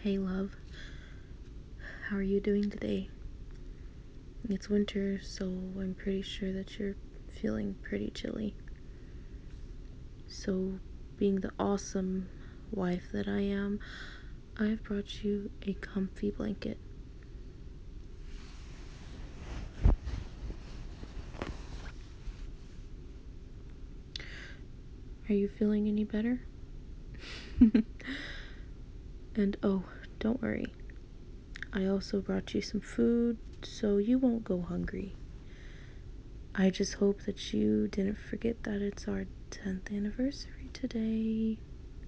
Hey love, how are you doing today? It's winter, so I'm pretty sure that you're feeling pretty chilly. So, being the awesome wife that I am, I've brought you a comfy blanket. Are you feeling any better? And oh, don't worry. I also brought you some food, so you won't go hungry. I just hope that you didn't forget that it's our 10th anniversary today.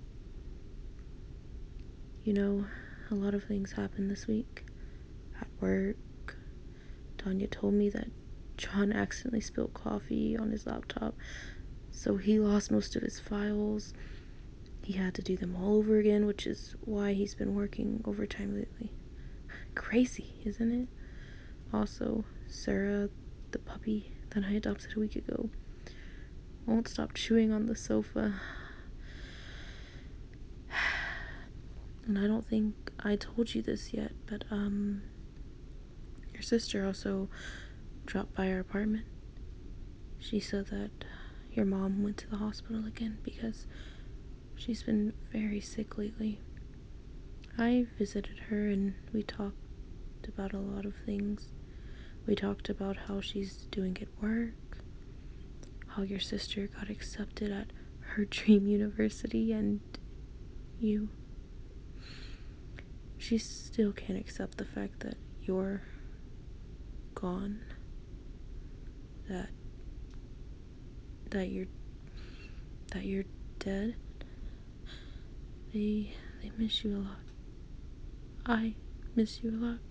You know, a lot of things happened this week. At work, Tanya told me that John accidentally spilled coffee on his laptop, so he lost most of his files. He had to do them all over again, which is why he's been working overtime lately. Crazy, isn't it? Also, Sarah, the puppy that I adopted a week ago, won't stop chewing on the sofa. And I don't think I told you this yet, but your sister also dropped by our apartment. She said that your mom went to the hospital again because she's been very sick lately. I visited her and we talked about a lot of things. We talked about how she's doing at work, how your sister got accepted at her dream university, and you. She still can't accept the fact that you're gone. That that you're that you're dead. They miss you a lot. I miss you a lot.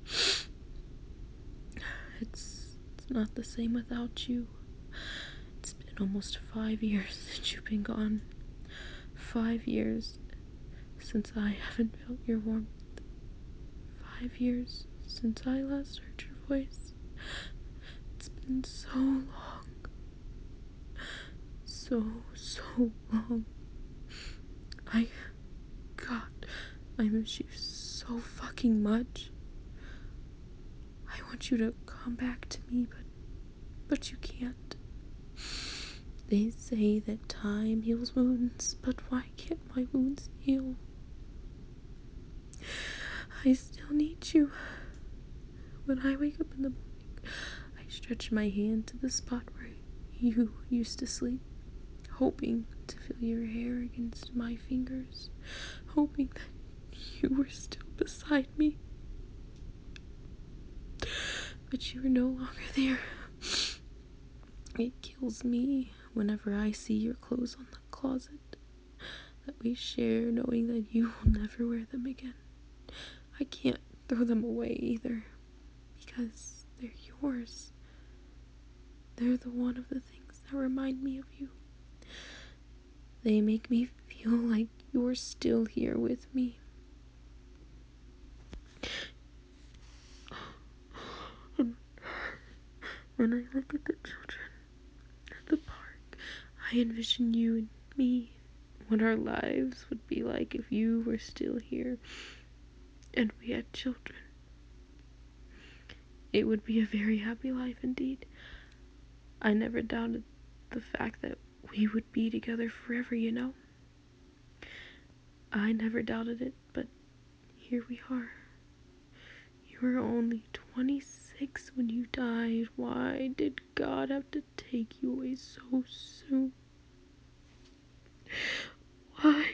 It's not the same without you. It's been almost 5 years since you've been gone. 5 years since I haven't felt your warmth. 5 years since I last heard your voice. It's been so long. So long. God, I miss you so fucking much. I want you to come back to me, but you can't. They say that time heals wounds, but why can't my wounds heal? I still need you. When I wake up in the morning, I stretch my hand to the spot where you used to sleep, hoping to feel your hair against my fingers, hoping that you were still beside me. But you are no longer there. It kills me whenever I see your clothes on the closet that we share, knowing that you will never wear them again. I can't throw them away either, because they're yours. They're the one of the things that remind me of you. They make me feel like you're still here with me. And when I look at the children at the park, I envision you and me, what our lives would be like if you were still here and we had children. It would be a very happy life indeed. I never doubted the fact that we would be together forever, you know. I never doubted it, but here we are. You were only 26 when you died. Why did God have to take you away so soon? Why?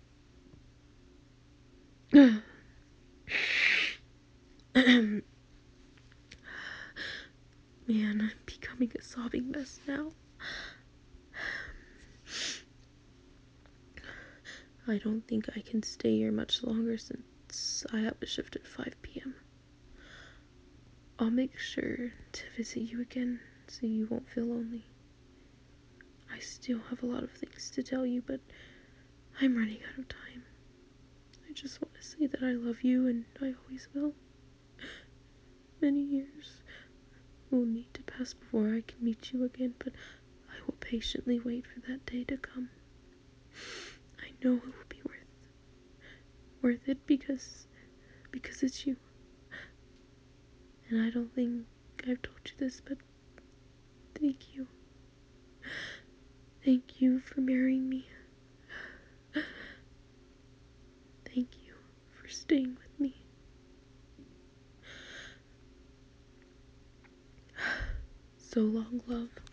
Man, I'm becoming a sobbing mess now. I don't think I can stay here much longer since I have a shift at 5 p.m. I'll make sure to visit you again so you won't feel lonely. I still have a lot of things to tell you, but I'm running out of time. I just want to say that I love you and I always will. Many years will need to pass before I can meet you again, but I will patiently wait for that day to come. I know it will be worth it because because it's you. And I don't think I've told you this, but thank you. Thank you for marrying me. Thank you for staying with me. So long, love.